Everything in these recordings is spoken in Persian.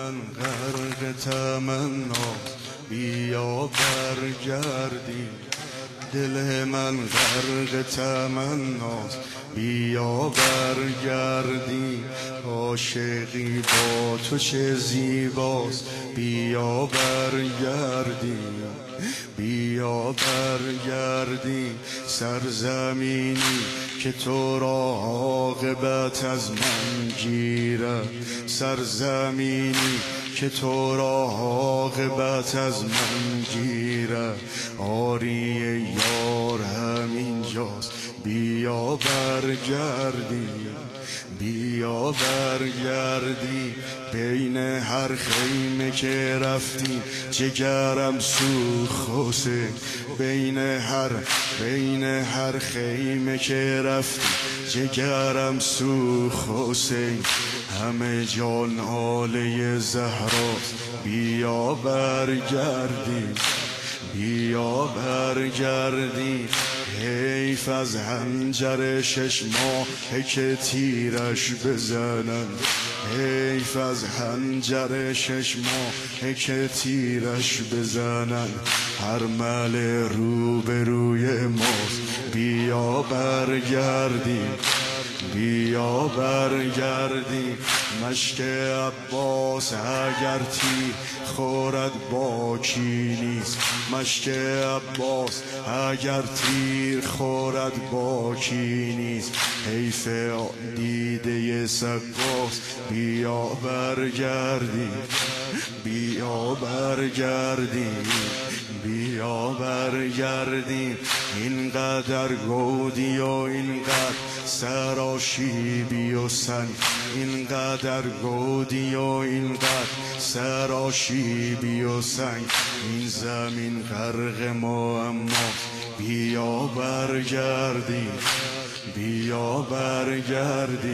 من غرق تمنا، بیا برگردی. دل من غرق تمناست، بیا برگردی. عاشقی با تو چه زیباست، بیا برگردی. بیا برگردی. سرزمینی که تو را عاقبت از من گیرد، سرزمینی که تو را عاقبت از من گیرد. آری یار همینجاست، بیا برگردی. بیا برگردی. بین هر خیمه که رفتی جگرم سوخت حسین. بین هر خیمه که رفتی جگرم سوخت حسین. همه جان ناله زهراست، بیا برگردی. بیا برگردی. حیف از حنجر 6 ماه که تیرش بزنن، حیف از حنجر 6 ماه که تیرش بزنن. هر مل روبروی ماست، بیا برگردی. بیا برگردی. مشک عباس اگر تیر خورد باکی نیست، مشک عباس اگر تیر خورد باکی نیست. حیف دیده سقاست، بیا برگردی. بیا برگردی. بیا برگردی. اینقدر گودی و اینقدر سراشیبی و سنگ، اینقدر گودی و اینقدر سراشیبی و سنگ. این زمین غرق ما اما بیا برگردی. بیا برگردی.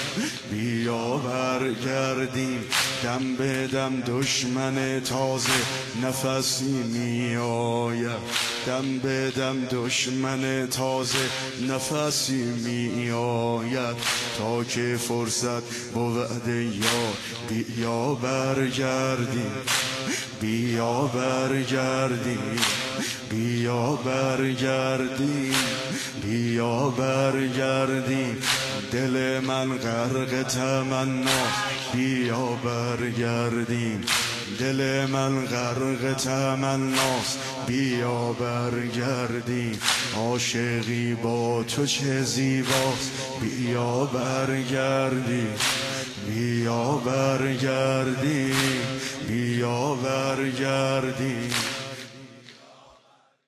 بیا برگردی. دم به دم دشمن تازه نفسی می آید، دم به دم دشمن تازه نفسی می آید. تا که فرصت بود یار، بیا برگردی. بیا برگردی. بیا برگردی. بیا برگردی. دل من غرق تمنا، بیا برگردی. دل من غرق تمناست، بیا برگردی. عاشقی با تو چه زیباست، بیا برگردی. بیا برگردی. بیا برگردی.